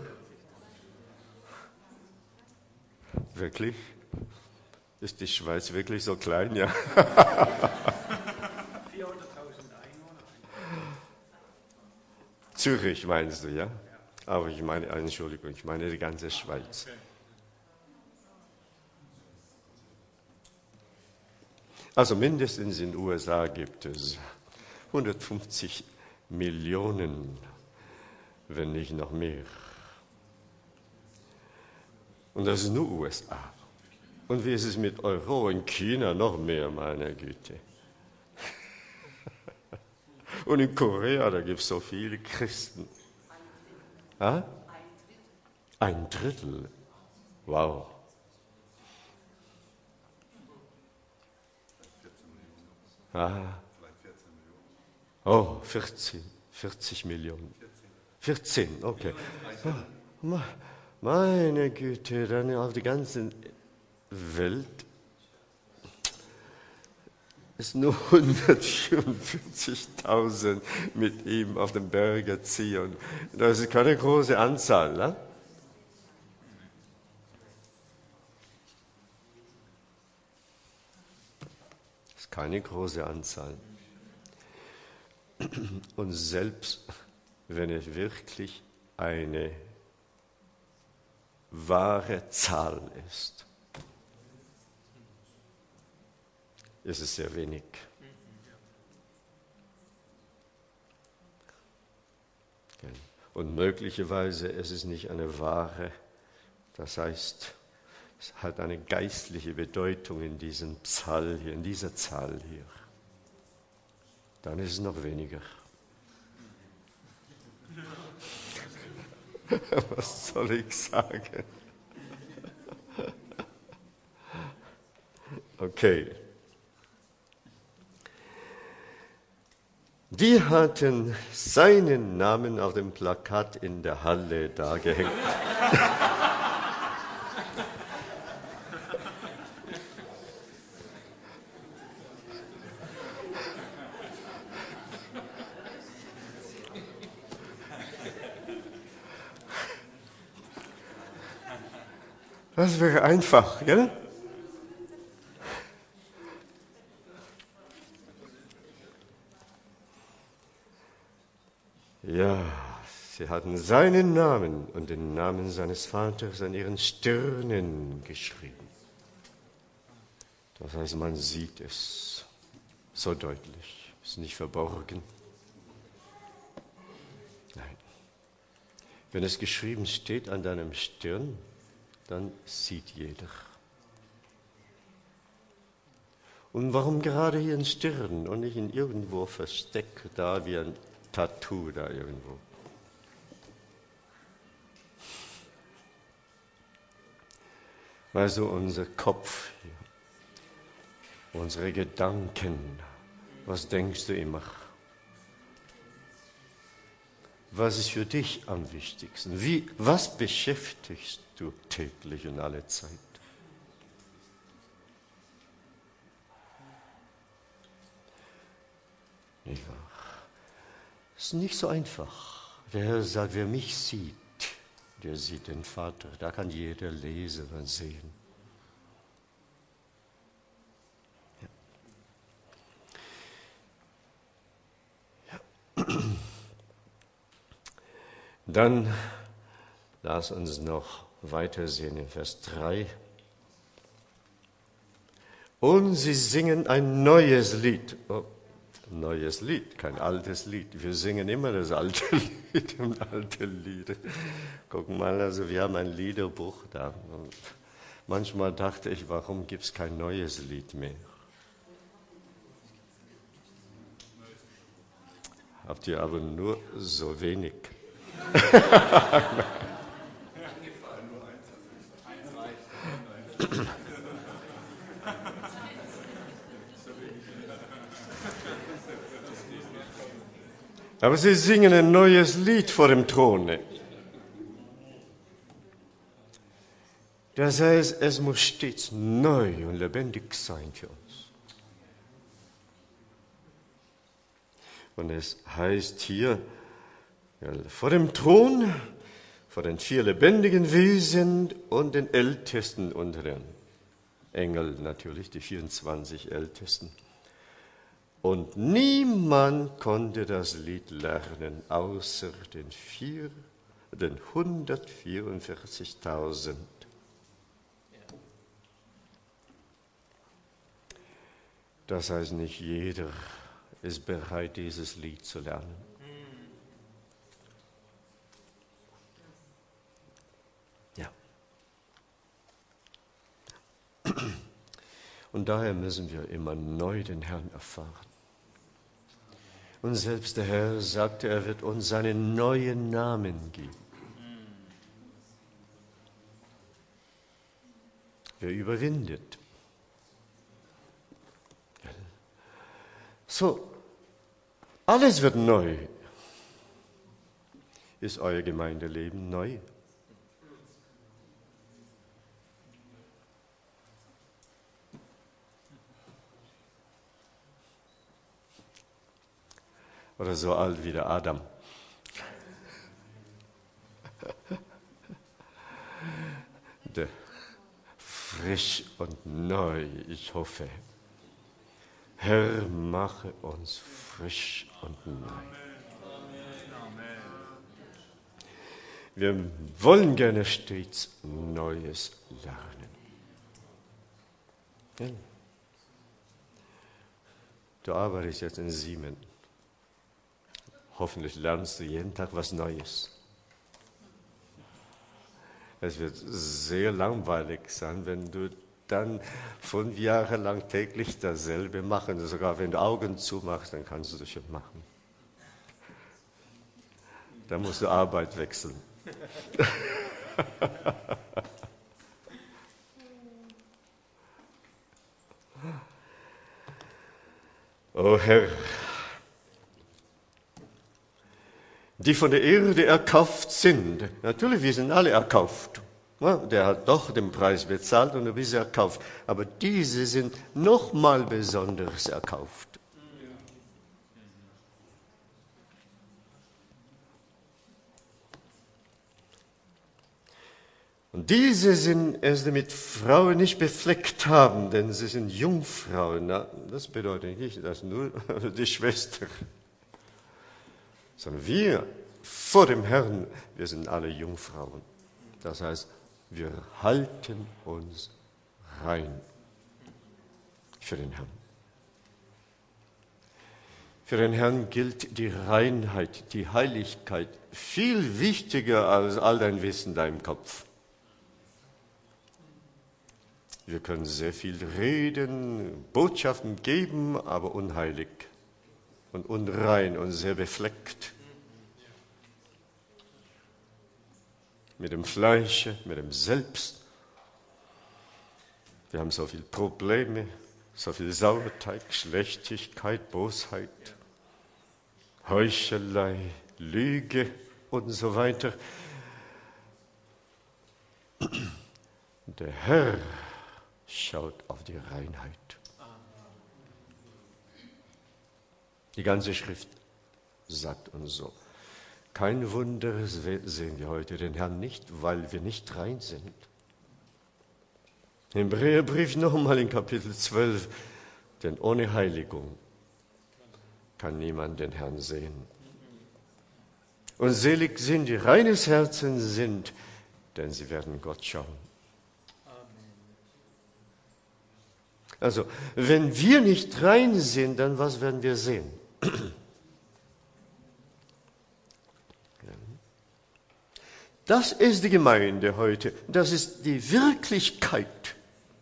Wirklich? Ist die Schweiz wirklich so klein? Ja. vierhunderttausend Einwohner. Zürich meinst du, ja? Aber ich meine, Entschuldigung, ich meine die ganze Schweiz. Also mindestens in den U S A gibt es hundertfünfzig Millionen, wenn nicht noch mehr. Und das ist nur U S A. Und wie ist es mit Euro? In China noch mehr, meine Güte. Und in Korea, da gibt es so viele Christen. Ah? Ein Drittel. Wow. Ah. Oh, vierzehn, vierzig Millionen. vierzehn, okay. Oh, meine Güte, dann auf der ganzen Welt ist nur hundertvierundvierzigtausend mit ihm auf dem Berge Zion. Das ist keine große Anzahl, ne? Das ist keine große Anzahl. Und selbst wenn es wirklich eine wahre Zahl ist, ist es sehr wenig. Und möglicherweise ist es nicht eine wahre, das heißt, es hat eine geistliche Bedeutung in diesem Zahl hier, in dieser Zahl hier. Dann ist es noch weniger. Was soll ich sagen? Okay. Die hatten seinen Namen auf dem Plakat in der Halle da gehängt. Das wäre einfach, gell? Ja, sie hatten seinen Namen und den Namen seines Vaters an ihren Stirnen geschrieben. Das heißt, man sieht es so deutlich, ist nicht verborgen. Nein. Wenn es geschrieben steht an deinem Stirn, dann sieht jeder. Und warum gerade hier in Stirn und nicht in irgendwo versteckt, da wie ein Tattoo da irgendwo? Also unser Kopf hier, unsere Gedanken, was denkst du immer? Was ist für dich am wichtigsten? Wie, was beschäftigst du täglich und alle Zeit? Nicht wahr? Es ist nicht so einfach. Der Herr sagt, wer mich sieht, der sieht den Vater. Da kann jeder lesen und sehen. Ja. Ja. Dann lass uns noch weitersehen in Vers drei. Und sie singen ein neues Lied. Oh, ein neues Lied, kein altes Lied. Wir singen immer das alte Lied und alte Lieder. Guck mal, also wir haben ein Liederbuch da. Und manchmal dachte ich, warum gibt es kein neues Lied mehr? Habt ihr aber nur so wenig. Aber sie singen ein neues Lied vor dem Throne. Das heißt, es muss stets neu und lebendig sein für uns. Und es heißt hier, ja, vor dem Thron, vor den vier lebendigen Wesen und den Ältesten unter den Engeln natürlich, die vierundzwanzig Ältesten. Und niemand konnte das Lied lernen, außer den, vier, den hundertvierundvierzigtausend. Das heißt, nicht jeder ist bereit, dieses Lied zu lernen. Ja. Und daher müssen wir immer neu den Herrn erfahren. Und selbst der Herr sagte, er wird uns seinen neuen Namen geben. Wer überwindet. So, alles wird neu. Ist euer Gemeindeleben neu? Oder so alt wie der Adam? Der frisch und neu, ich hoffe. Herr, mache uns frisch und neu. Wir wollen gerne stets Neues lernen. Ja. Du arbeitest jetzt in Siemens. Hoffentlich lernst du jeden Tag was Neues. Es wird sehr langweilig sein, wenn du dann fünf Jahre lang täglich dasselbe machen. Sogar wenn du Augen zumachst, dann kannst du das schon machen. Dann musst du Arbeit wechseln. O Herr, die von der Erde erkauft sind. Natürlich, wir sind alle erkauft. Der hat doch den Preis bezahlt und du bist erkauft. Aber diese sind nochmal besonders erkauft. Und diese sind es, die mit Frauen nicht befleckt haben, denn sie sind Jungfrauen. Na, das bedeutet nicht, dass nur die Schwester, sondern wir vor dem Herrn, wir sind alle Jungfrauen. Das heißt, wir halten uns rein für den Herrn. Für den Herrn gilt die Reinheit, die Heiligkeit viel wichtiger als all dein Wissen in deinem Kopf. Wir können sehr viel reden, Botschaften geben, aber unheilig und unrein und sehr befleckt. Mit dem Fleisch, mit dem Selbst. Wir haben so viele Probleme, so viel Sauerteig, Schlechtigkeit, Bosheit, Heuchelei, Lüge und so weiter. Der Herr schaut auf die Reinheit. Die ganze Schrift sagt uns so. Kein Wunder sehen wir heute den Herrn nicht, weil wir nicht rein sind. Im Hebräerbrief nochmal in Kapitel zwölf, denn ohne Heiligung kann niemand den Herrn sehen. Und selig sind, die reines Herzen sind, denn sie werden Gott schauen. Also, wenn wir nicht rein sind, dann was werden wir sehen? Das ist die Gemeinde heute. Das ist die Wirklichkeit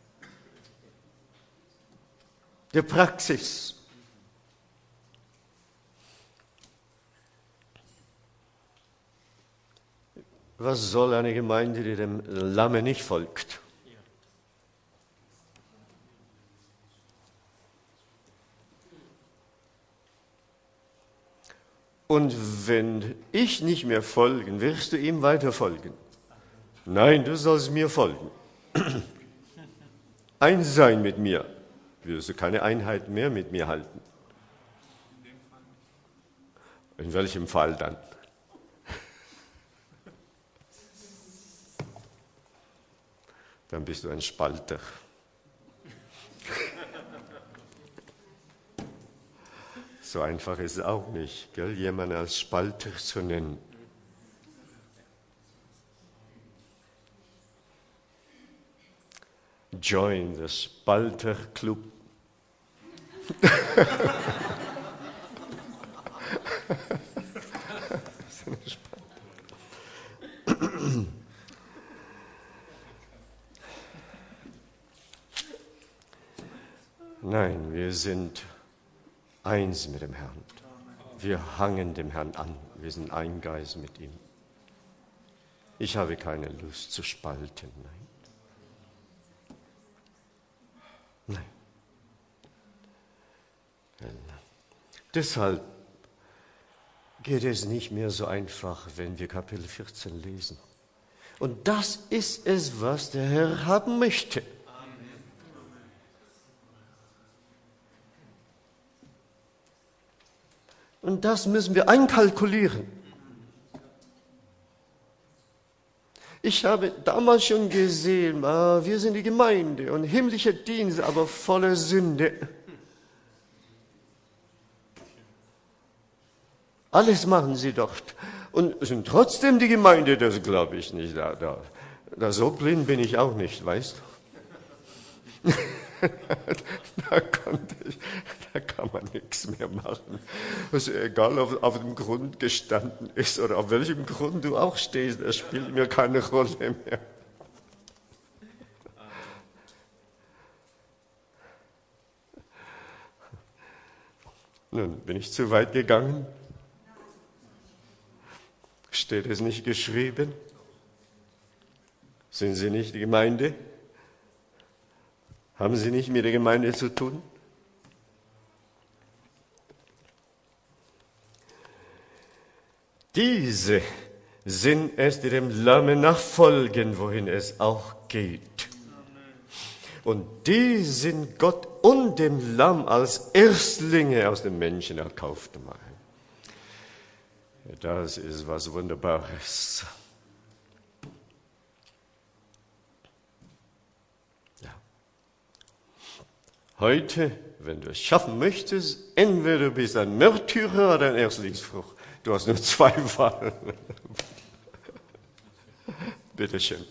der Praxis. Was soll eine Gemeinde, die dem Lamme nicht folgt? Und wenn ich nicht mehr folgen, wirst du ihm weiter folgen. Nein, du sollst mir folgen. Eins sein mit mir. Wirst du keine Einheit mehr mit mir halten. In welchem Fall dann? Dann bist du ein Spalter. So einfach ist es auch nicht, gell? Jemanden als Spalter zu nennen. Join the Spalter Club. Nein, wir sind eins mit dem Herrn. Wir hangen dem Herrn an. Wir sind ein Geist mit ihm. Ich habe keine Lust zu spalten. Nein. Nein. Deshalb geht es nicht mehr so einfach, wenn wir Kapitel vierzehn lesen. Und das ist es, was der Herr haben möchte. Und das müssen wir einkalkulieren. Ich habe damals schon gesehen, ah, wir sind die Gemeinde und himmlischer Dienst, aber voller Sünde. Alles machen sie dort und sind trotzdem die Gemeinde, das glaube ich nicht. Da, da, da so blind bin ich auch nicht, weißt du? Da, konnte ich, da kann man nichts mehr machen. Also egal, ob auf dem Grund gestanden ist oder auf welchem Grund du auch stehst, das spielt mir keine Rolle mehr. Nun, bin ich zu weit gegangen? Steht es nicht geschrieben? Sind Sie nicht die Gemeinde? Haben Sie nicht mit der Gemeinde zu tun? Diese sind es, die dem Lamme nachfolgen, wohin es auch geht. Und die sind Gott und dem Lamm als Erstlinge aus den Menschen erkauft. Das ist was Wunderbares. Heute, wenn du es schaffen möchtest, entweder du bist ein Märtyrer oder ein Erstlingsfrucht. Du hast nur zwei Wahlen. Bitte schön.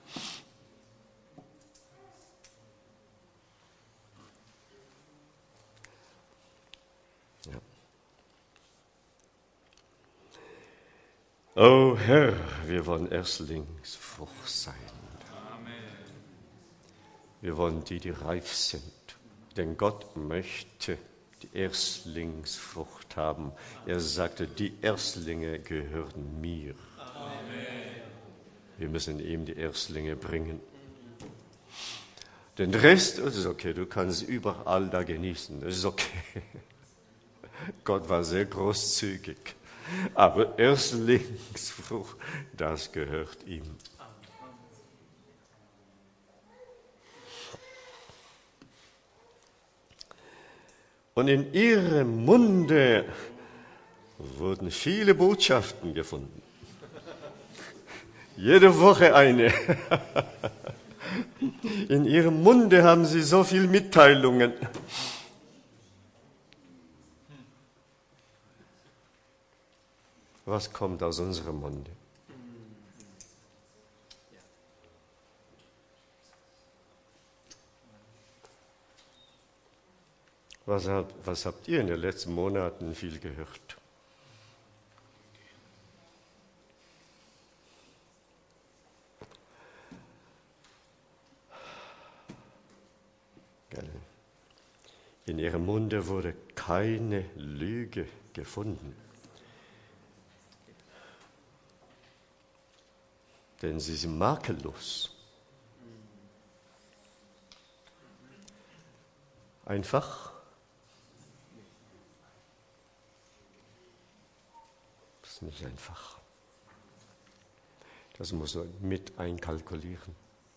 Ja. O Herr, wir wollen Erstlingsfrucht sein. Wir wollen die, die reif sind. Denn Gott möchte die Erstlingsfrucht haben. Er sagte, die Erstlinge gehören mir. Wir müssen ihm die Erstlinge bringen. Den Rest, das ist okay, du kannst überall da genießen, das ist okay. Gott war sehr großzügig. Aber Erstlingsfrucht, das gehört ihm. Und in ihrem Munde wurden viele Botschaften gefunden. Jede Woche eine. In ihrem Munde haben sie so viele Mitteilungen. Was kommt aus unserem Munde? Was habt, was habt ihr in den letzten Monaten viel gehört? In ihrem Munde wurde keine Lüge gefunden. Denn sie sind makellos. Einfach. Das ist nicht einfach. Das muss man mit einkalkulieren.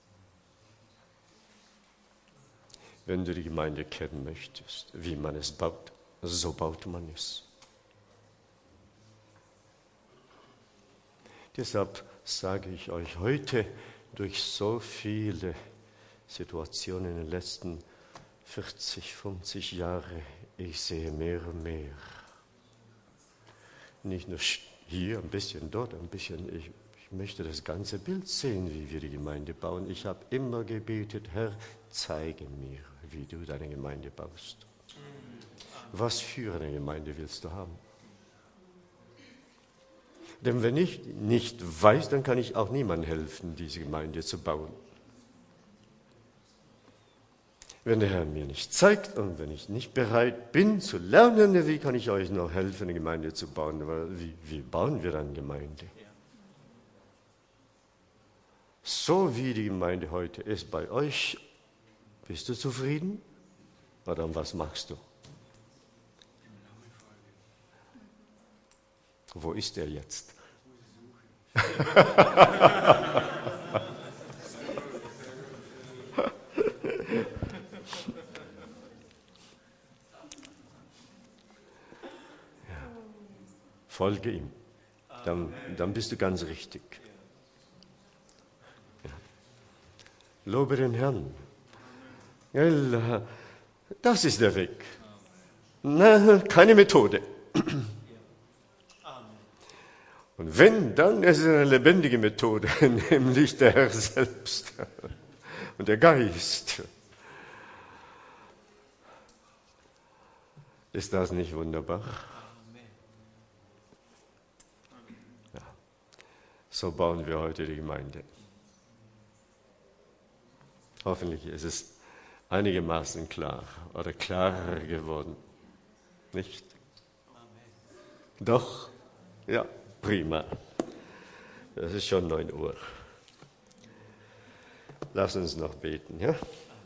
Wenn du die Gemeinde kennen möchtest, wie man es baut, so baut man es. Deshalb sage ich euch heute, durch so viele Situationen in den letzten vierzig, fünfzig Jahren, ich sehe mehr und mehr. Nicht nur hier ein bisschen, dort ein bisschen. Ich, ich möchte das ganze Bild sehen, wie wir die Gemeinde bauen. Ich habe immer gebetet, Herr, zeige mir, wie du deine Gemeinde baust. Was für eine Gemeinde willst du haben? Denn wenn ich nicht weiß, dann kann ich auch niemandem helfen, diese Gemeinde zu bauen. Wenn der Herr mir nicht zeigt und wenn ich nicht bereit bin zu lernen, wie kann ich euch noch helfen, eine Gemeinde zu bauen? Wie, wie bauen wir dann Gemeinde? So wie die Gemeinde heute ist bei euch, bist du zufrieden? Oder was machst du? Wo ist er jetzt? Folge ihm. Dann, dann bist du ganz richtig. Ja. Lobe den Herrn. Das ist der Weg. Na, keine Methode. Und wenn, dann ist es eine lebendige Methode, nämlich der Herr selbst und der Geist. Ist das nicht wunderbar? Ja. So bauen wir heute die Gemeinde. Hoffentlich ist es einigermaßen klar oder klarer geworden. Nicht? Doch? Ja, prima. Das ist schon neun Uhr. Lass uns noch beten, ja?